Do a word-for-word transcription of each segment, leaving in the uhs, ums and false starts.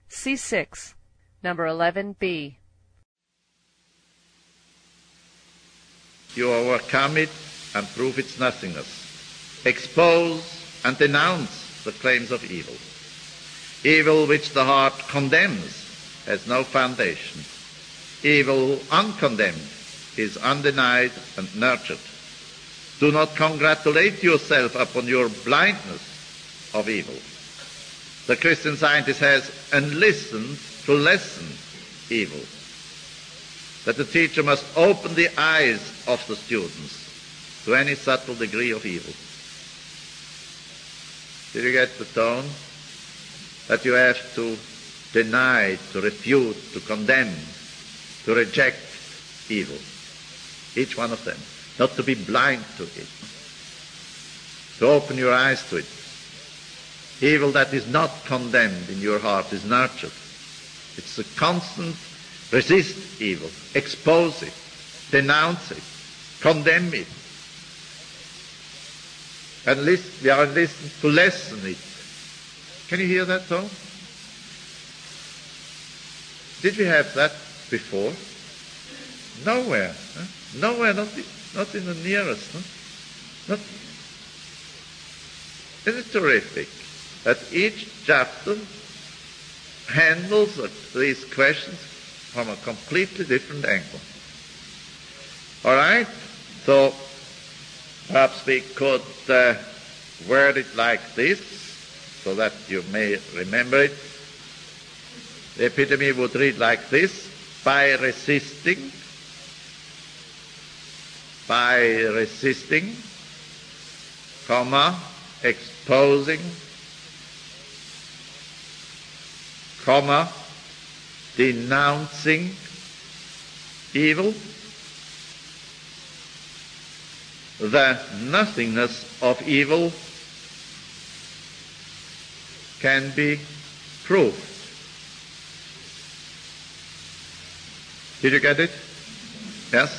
C six, number eleven B. You overcome it and prove its nothingness. Expose and denounce the claims of evil. Evil which the heart condemns has no foundation. Evil uncondemned is undenied and nurtured. Do not congratulate yourself upon your blindness of evil. The Christian Scientist has enlistened to lessen evil. That the teacher must open the eyes of the students to any subtle degree of evil. Did you get the tone? That you have to deny, to refute, to condemn, to reject evil. Each one of them. Not to be blind to it. To open your eyes to it. Evil that is not condemned in your heart is nurtured. It's a constant resist evil, expose it, denounce it, condemn it. And listen, we are listening to lessen it. Can you hear that tone? Did we have that before? Nowhere. Huh? Nowhere, not, not in the nearest. Huh? Not. Isn't it terrific that each chapter handles these questions from a completely different angle? All right? So perhaps we could uh, word it like this, so that you may remember it. The epitome would read like this: by resisting, by resisting, comma, exposing, comma, denouncing evil, the nothingness of evil can be proved. Did you get it? Yes?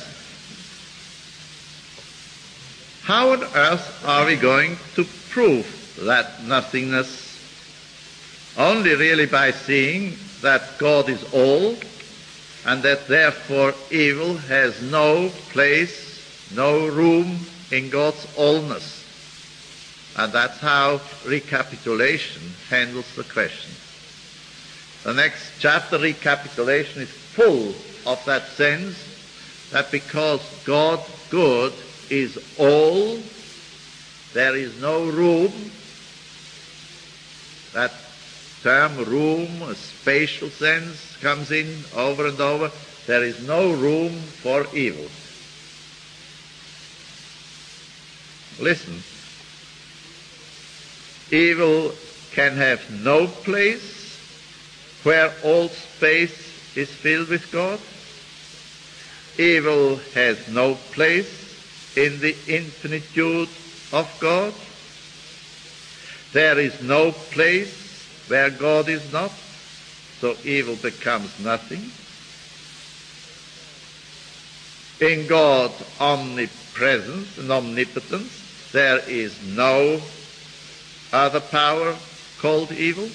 How on earth are we going to prove that nothingness? Only really by seeing that God is all, and that therefore evil has no place, no room in God's allness. And that's how recapitulation handles the question. The next chapter, recapitulation, is full of that sense that because God good is all, there is no room. That term room, a spatial sense, comes in over and over. There is no room for evil. Listen. Evil can have no place where all space is filled with God. Evil has no place in the infinitude of God. There is no place where God is not, so evil becomes nothing. In God's omnipresence and omnipotence, there is no other power called evil.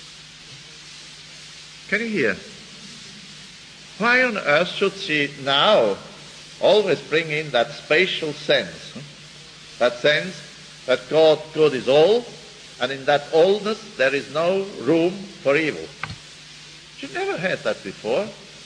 Can you hear? Why on earth should she now always bring in that spatial sense? That sense that God good is all, and in that allness there is no room for evil. She never had that before.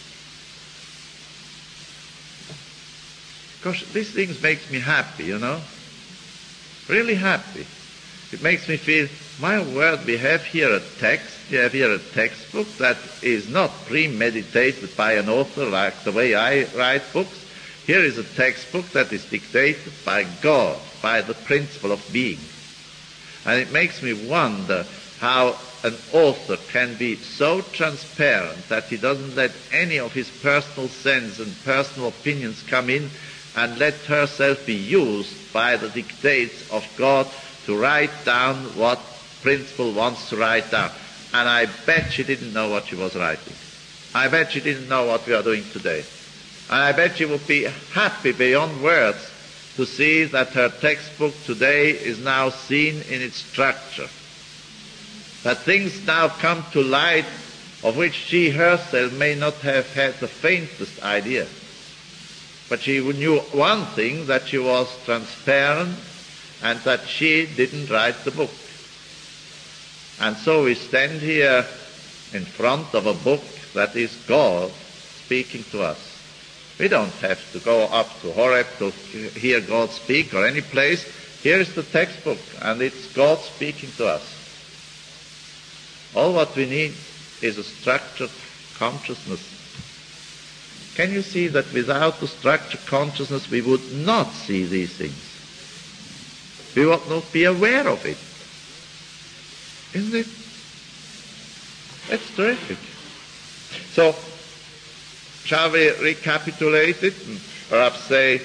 Because these things makes me happy, you know. Really happy. It makes me feel, my word, we have here a text, we have here a textbook that is not premeditated by an author like the way I write books. Here is a textbook that is dictated by God, by the principle of being. And it makes me wonder how an author can be so transparent that he doesn't let any of his personal sense and personal opinions come in, and let herself be used by the dictates of God to write down what principle wants to write down. And I bet she didn't know what she was writing. I bet she didn't know what we are doing today. And I bet she would be happy beyond words to see that her textbook today is now seen in its structure. That things now come to light of which she herself may not have had the faintest idea. But she knew one thing, that she was transparent and that she didn't write the book. And so we stand here in front of a book that is God speaking to us. We don't have to go up to Horeb to hear God speak or any place. Here is the textbook, and it's God speaking to us. All what we need is a structured consciousness. Can you see that without the structured consciousness we would not see these things? We would not be aware of it. Isn't it? That's terrific. So, shall we recapitulate it and perhaps say,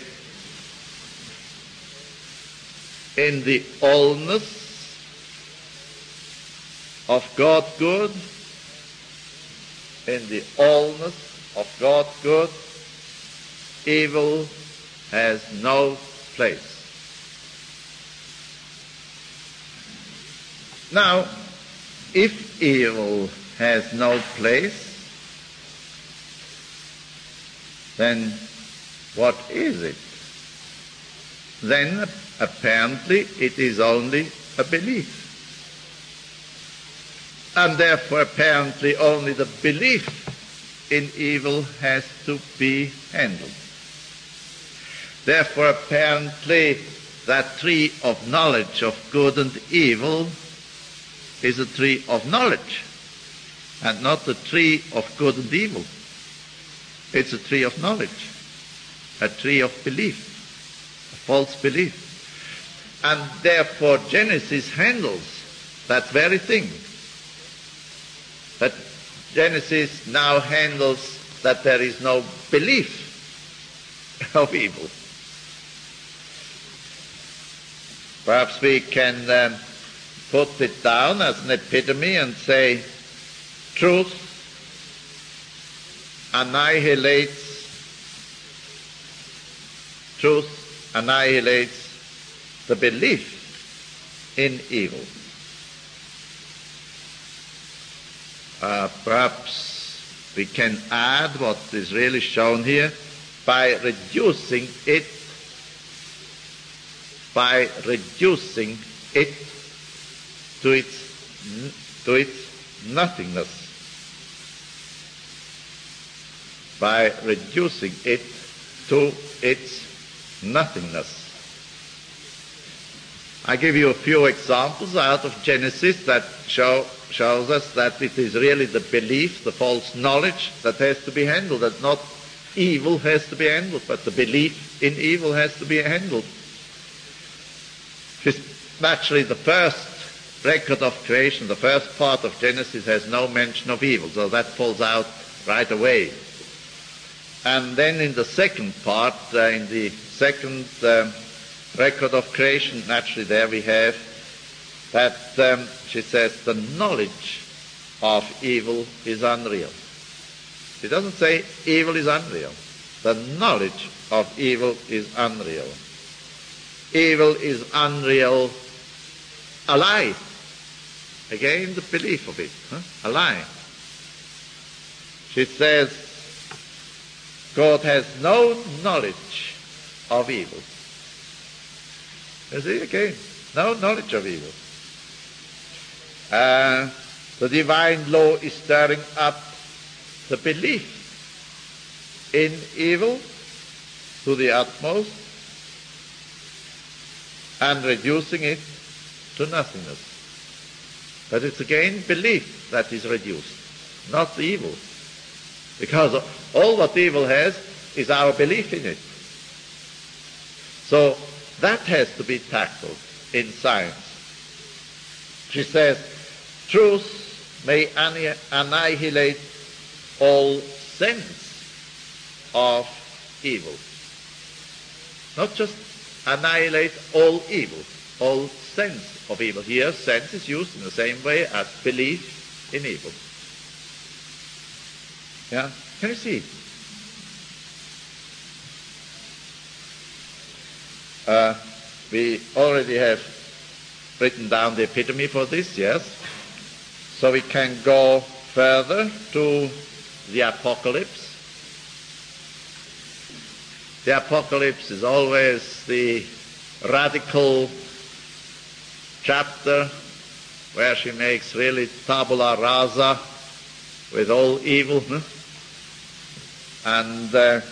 in the allness of God good, in the allness of God good, evil has no place. Now, if evil has no place, then what is it? Then apparently it is only a belief. And therefore apparently only the belief in evil has to be handled. Therefore apparently that tree of knowledge of good and evil is a tree of knowledge and not a tree of good and evil. It's a tree of knowledge, a tree of belief, a false belief. And therefore Genesis handles that very thing. But Genesis now handles that there is no belief of evil. Perhaps we can um, put it down as an epitome and say, truth annihilates, truth annihilates the belief in evil. Uh, perhaps we can add what is really shown here by reducing it, by reducing it to its, to its nothingness. By reducing it to its nothingness. I give you a few examples out of Genesis that show, shows us that it is really the belief, the false knowledge that has to be handled, that not evil has to be handled, but the belief in evil has to be handled. Naturally, the first record of creation, the first part of Genesis has no mention of evil, so that falls out right away. And then in the second part, uh, in the second um, record of creation, naturally there we have that um, she says the knowledge of evil is unreal. She doesn't say evil is unreal. The knowledge of evil is unreal. Evil is unreal, a lie. Again, the belief of it, huh? a lie. She says God has no knowledge of evil. You see, again, no knowledge of evil. Uh, the divine law is stirring up the belief in evil to the utmost and reducing it to nothingness. But it's again belief that is reduced, not evil. Because all what evil has is our belief in it. So that has to be tackled in science. She says, truth may annihilate all sense of evil. Not just annihilate all evil, all sense of evil. Here, sense is used in the same way as belief in evil. Yeah? Can you see? Uh, we already have written down the epitome for this, yes? So we can go further to the Apocalypse. The Apocalypse is always the radical chapter where she makes really tabula rasa with all evil. Huh? And uh,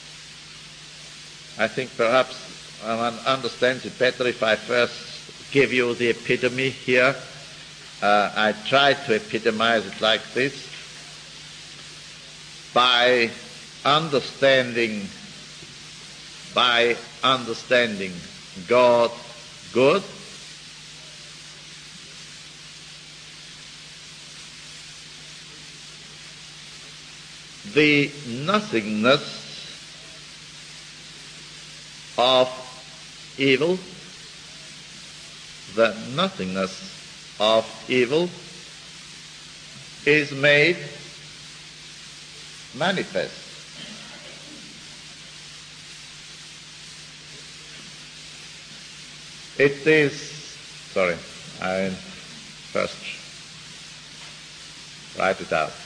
I think perhaps one understands it better if I first give you the epitome here. Uh, I try to epitomize it like this. By understanding, by understanding God good, the nothingness of evil, the nothingness of evil is made manifest. It is, sorry, I first write it out.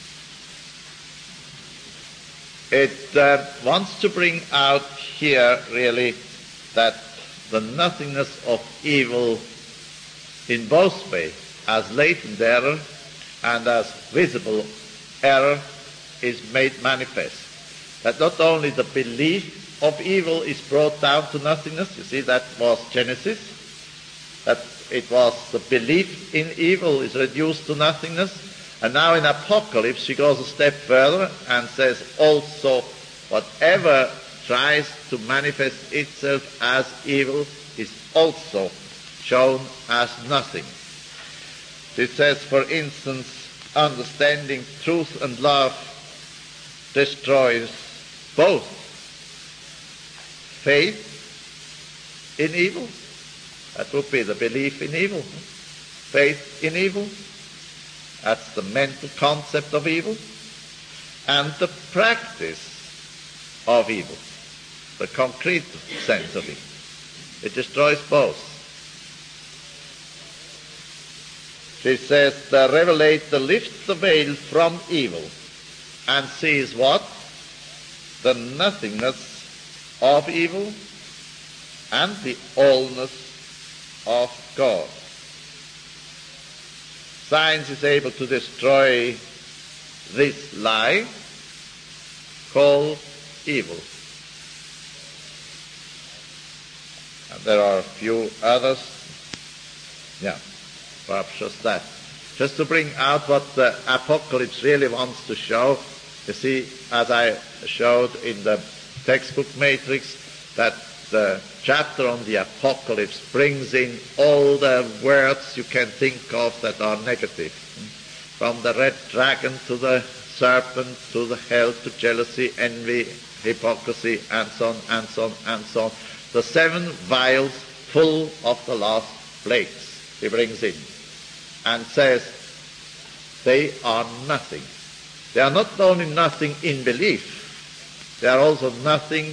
It uh, wants to bring out here really that the nothingness of evil in both ways, as latent error and as visible error, is made manifest. That not only the belief of evil is brought down to nothingness, you see that was Genesis, that it was the belief in evil is reduced to nothingness, and now in Apocalypse she goes a step further and says also whatever tries to manifest itself as evil is also shown as nothing. It says, for instance, understanding truth and love destroys both faith in evil, that would be the belief in evil, faith in evil, that's the mental concept of evil, and the practice of evil, the concrete sense of it. It destroys both. She says, the Revelator lifts the veil from evil and sees what? The nothingness of evil and the allness of God. Science is able to destroy this lie called evil. And there are a few others. Yeah. Perhaps just that. Just to bring out what the Apocalypse really wants to show. You see, as I showed in the textbook matrix, that the chapter on the Apocalypse brings in all the words you can think of that are negative. From the red dragon to the serpent, to the hell, to jealousy, envy, hypocrisy, and so on, and so on, and so on. The seven vials full of the last plagues he brings in. And says, they are nothing. They are not only nothing in belief, they are also nothing,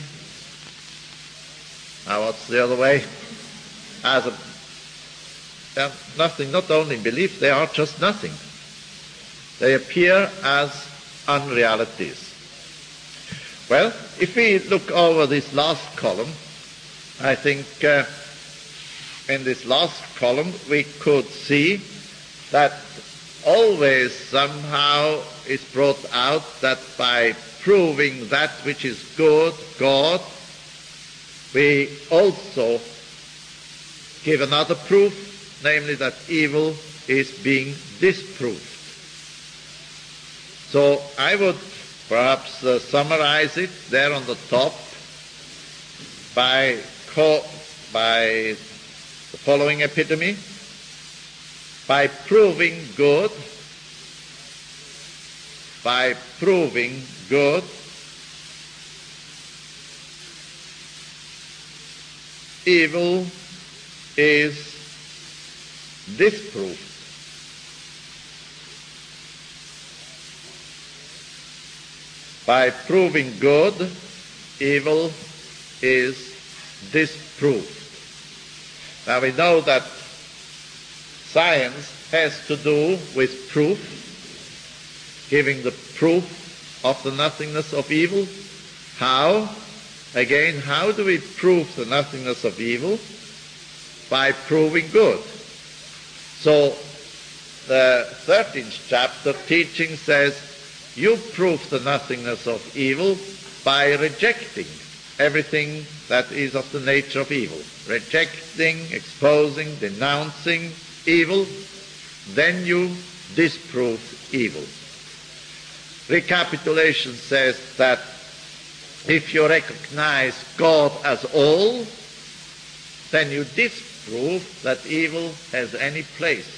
now what's the other way? As a, they are nothing not only in belief, they are just nothing. They appear as unrealities. Well, if we look over this last column, I think uh, in this last column we could see that always somehow is brought out that by proving that which is good, God, we also give another proof, namely that evil is being disproved. So I would perhaps uh, summarize it there on the top by, co- by the following epitome. By proving good, by proving good, evil is disproved. By proving good, evil is disproved. Now we know that science has to do with proof, giving the proof of the nothingness of evil. How? Again, how do we prove the nothingness of evil? By proving good. So the thirteenth chapter teaching says, you prove the nothingness of evil by rejecting everything that is of the nature of evil. Rejecting, exposing, denouncing evil, then you disprove evil. Recapitulation says that if you recognize God as all, then you disprove that evil has any place.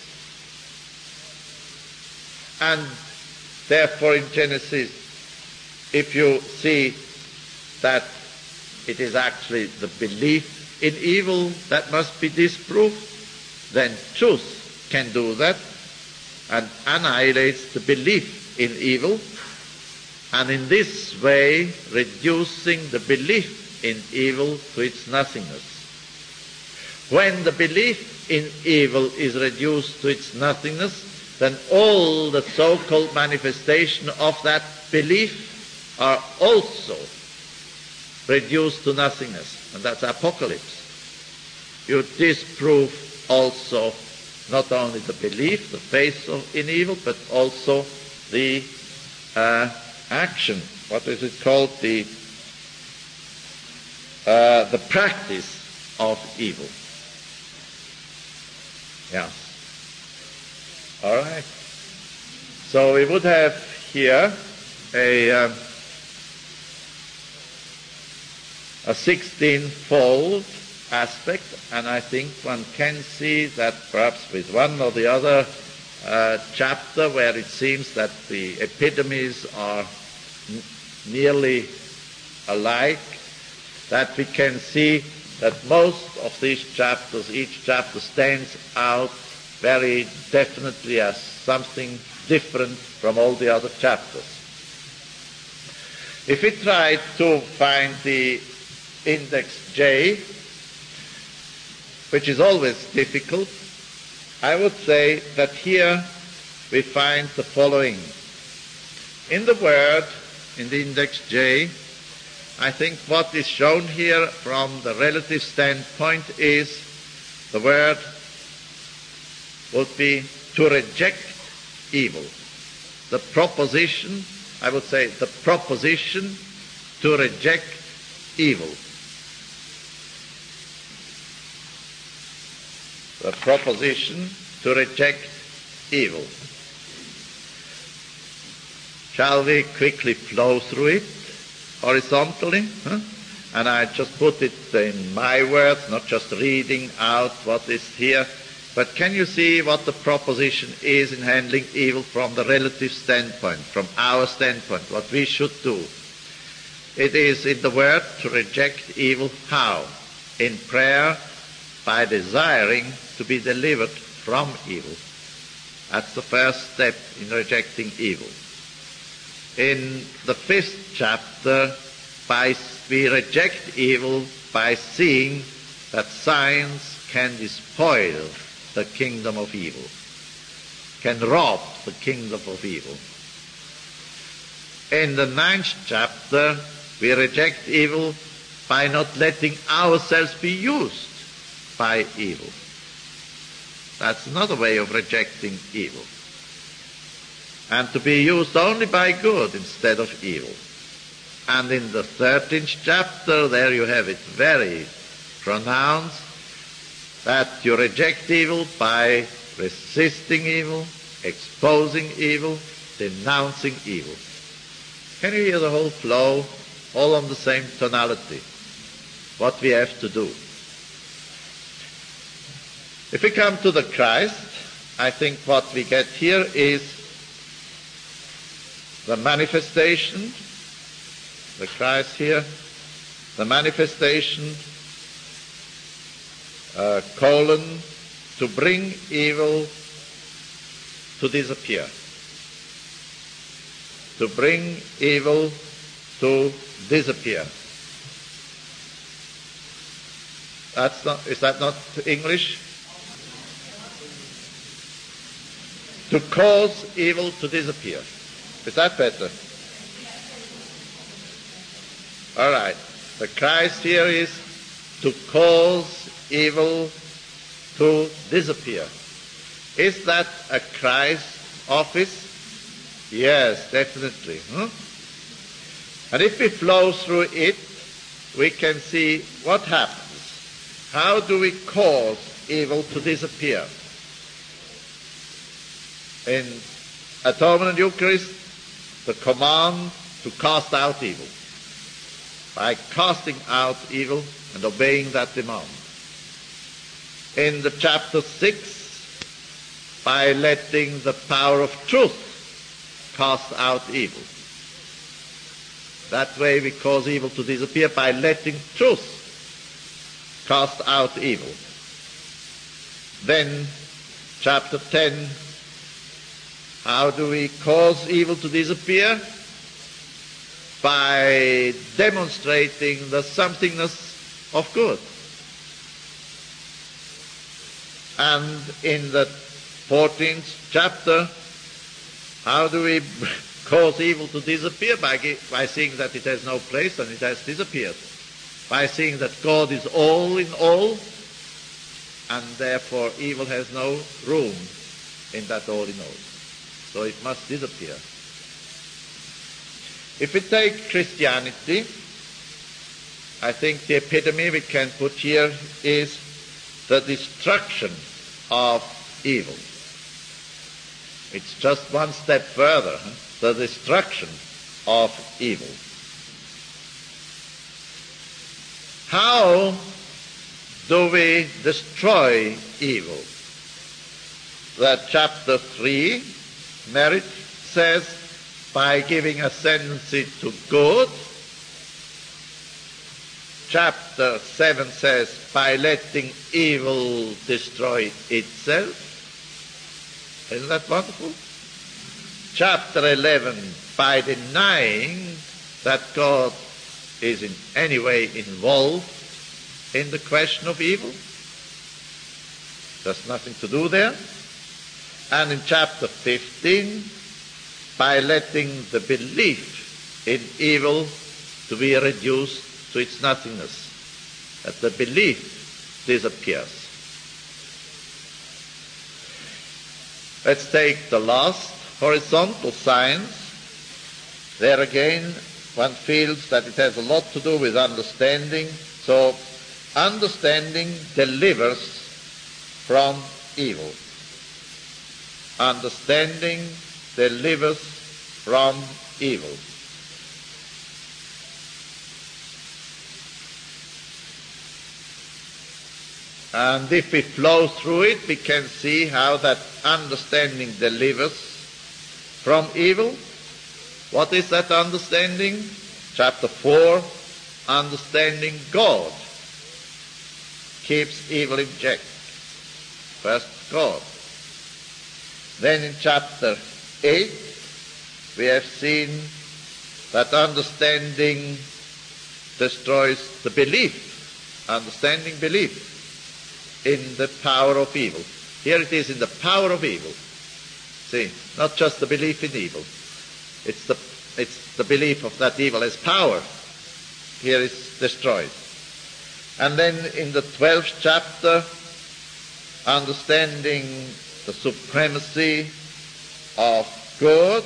And therefore in Genesis, if you see that it is actually the belief in evil that must be disproved, then truth can do that and annihilates the belief in evil, and in this way reducing the belief in evil to its nothingness. When the belief in evil is reduced to its nothingness, then all the so-called manifestation of that belief are also reduced to nothingness, and that's apocalypse. You disprove also not only the belief, the faith of, in evil, but also the uh, action. What is it called? The uh, the practice of evil. Yeah. All right. So we would have here a um, a sixteen-fold aspect, and I think one can see that perhaps with one or the other uh, chapter where it seems that the epitomes are n- nearly alike, that we can see that most of these chapters, each chapter stands out very definitely as something different from all the other chapters. If we try to find the index J, which is always difficult, I would say that here we find the following. In the word, in the index J, I think what is shown here from the relative standpoint is the word would be to reject evil. The proposition, I would say the proposition to reject evil. The proposition to reject evil. Shall we quickly flow through it horizontally? Huh? And I just put it in my words, not just reading out what is here. But can you see what the proposition is in handling evil from the relative standpoint, from our standpoint, what we should do? It is in the word to reject evil. How? In prayer, by desiring to be delivered from evil. That's the first step in rejecting evil. In the fifth chapter, by, we reject evil by seeing that science can despoil the kingdom of evil, can rob the kingdom of evil. In the ninth chapter, we reject evil by not letting ourselves be used by evil. That's another way of rejecting evil. And to be used only by good instead of evil. And in the thirteenth chapter, there you have it very pronounced, that you reject evil by resisting evil, exposing evil, denouncing evil. Can you hear the whole flow, all on the same tonality? What we have to do. If we come to the Christ, I think what we get here is the manifestation, the Christ here, the manifestation, uh, colon, to bring evil to disappear. To bring evil to disappear. That's not, is that not English? To cause evil to disappear. Is that better? All right. The Christ here is to cause evil to disappear. Is that a Christ office? Yes, definitely. Huh? And if we flow through it, we can see what happens. How do we cause evil to disappear? In Atonement and Eucharist, the command to cast out evil. By casting out evil and obeying that demand. In the chapter six, by letting the power of truth cast out evil. That way we cause evil to disappear by letting truth cast out evil. Then, chapter ten, how do we cause evil to disappear? By demonstrating the somethingness of good. And in the fourteenth chapter, how do we cause evil to disappear? By, by seeing that it has no place and it has disappeared. By seeing that God is all in all, and therefore evil has no room in that all in all. So it must disappear. If we take Christianity, I think the epitome we can put here is the destruction of evil. It's just one step further, huh? The destruction of evil. How do we destroy evil? The chapter three, merit, says, by giving ascendancy to good. Chapter seven says, by letting evil destroy itself. Isn't that wonderful? Chapter eleven, by denying that God is in any way involved in the question of evil. There's nothing to do there. And in chapter fifteen, by letting the belief in evil to be reduced to its nothingness, that the belief disappears. Let's take the last, horizontal science. There again, one feels that it has a lot to do with understanding. So, understanding delivers from evil. Understanding delivers from evil. And if we flow through it, we can see how that understanding delivers from evil. What is that understanding? Chapter four, understanding God keeps evil in check. First, God. Then in chapter eight, we have seen that understanding destroys the belief, understanding belief in the power of evil. Here it is in the power of evil. See, not just the belief in evil. It's the, it's the belief of that evil as power. Here is destroyed. And then in the twelfth chapter, understanding the supremacy of good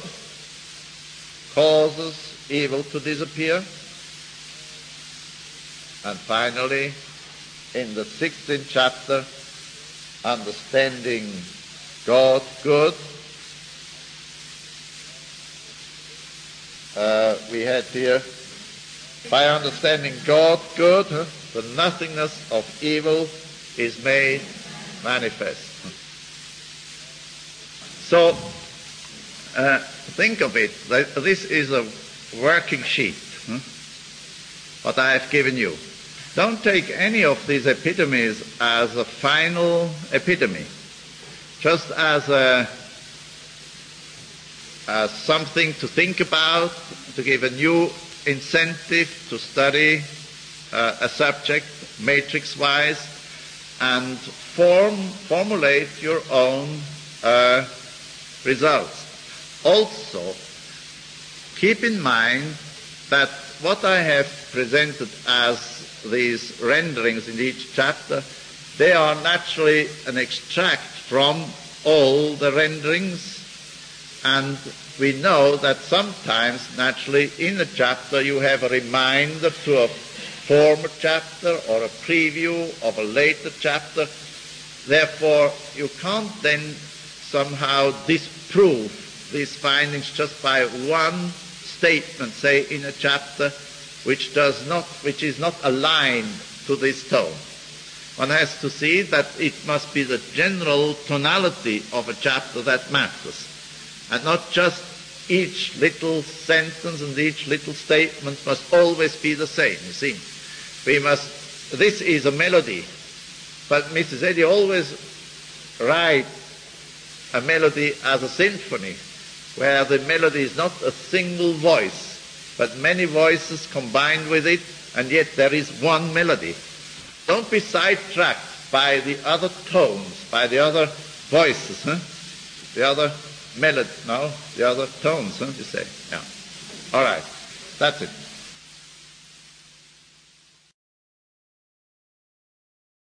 causes evil to disappear. And finally, in the sixteenth chapter, understanding God good, uh, we had here, by understanding God good, huh, the nothingness of evil is made manifest. So, uh, think of it, this is a working sheet, huh, what I have given you. Don't take any of these epitomes as a final epitome, just as a as something to think about, to give a new incentive to study uh, a subject matrix-wise, and form formulate your own uh, results. Also, keep in mind that what I have presented as these renderings in each chapter, they are naturally an extract from all the renderings, and we know that sometimes, naturally, in a chapter you have a reminder to a former chapter or a preview of a later chapter. Therefore, you can't then somehow disprove these findings just by one statement, say, in a chapter which does not, which is not aligned to this tone. One has to see that it must be the general tonality of a chapter that matters, and not just each little sentence and each little statement must always be the same. You see, we must. This is a melody, but Missus Eddy always writes a melody as a symphony, where the melody is not a single voice, but many voices combined with it, and yet there is one melody. Don't be sidetracked by the other tones, by the other voices, huh? the other melody, no, the other tones, huh? you say. Yeah. All right, that's it.